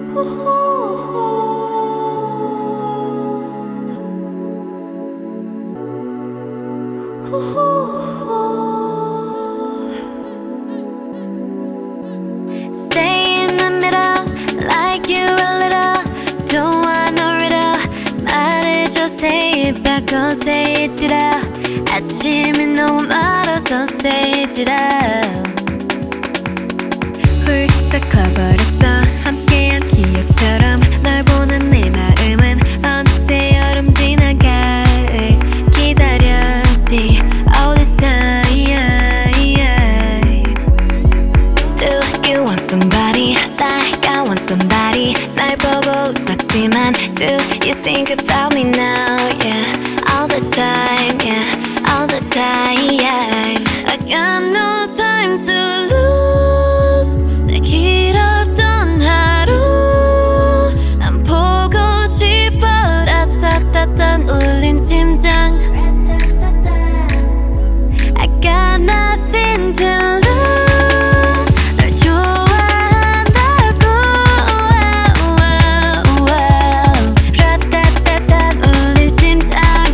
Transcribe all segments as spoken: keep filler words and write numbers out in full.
Stay in the middle, like you a little. Don't want no riddle. 말해줘, say it back, oh say it it out. 아침이 너무 멀어서 say it it out. 훌쩍 커버렸어 함께한 기억처럼 널 보는 내 마음은 어느새 여름 지나갈 기다렸지 all this time. Do you want somebody like I want somebody 날 보고 웃었지만 do you think about me now? Yeah, all the time, yeah, all the time. I got no time to lose. 내 길었던 하루 난 보고 싶어. 라따따따 울린 심장. I got nothing to lose. 널 좋아한다고. 라따따따 울린 심장.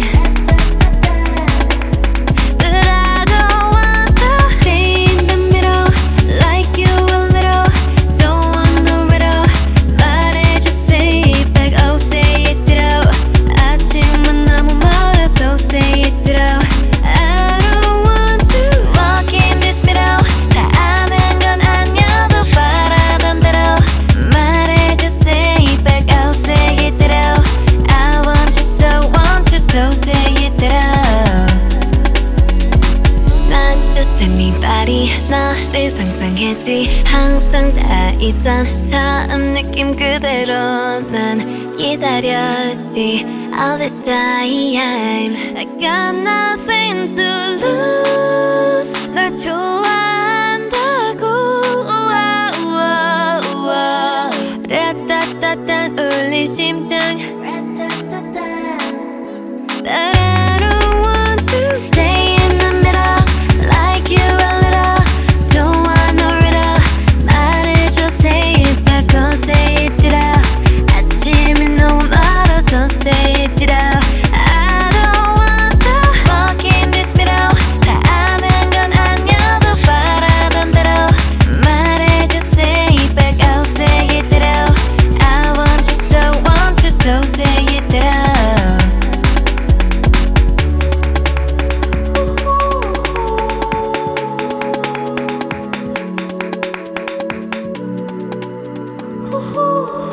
But I don't want to Stay in the middle, like you a little. Don't want no riddle. 말해줘, say it back, oh say it out. 아침은 너무 멀어서 say it out. I don't want to walk in this middle. 다 아는 건 아니어도 바라던 대로 말해줘, say it back, oh say it out. I want you so, want you so, say it out. Not just anybody 너를 상상했지 항상 다 있던 처음 느낌 그대로 난 기다렸지 all this time. I got nothing to lose. 널 좋아한다고. 라따따따 울린 심장. But I don't want to Stay in the middle, like you a little. Don't want no riddle. 말해줘, say it back, oh say it out. 아침이 너무 멀어서 say it out. I don't want to walk in this middle. 다 아는 건 아니어도 바라던 대로 말해줘, say it back, oh say it out. I want you so, want you so, say it out. Ooh.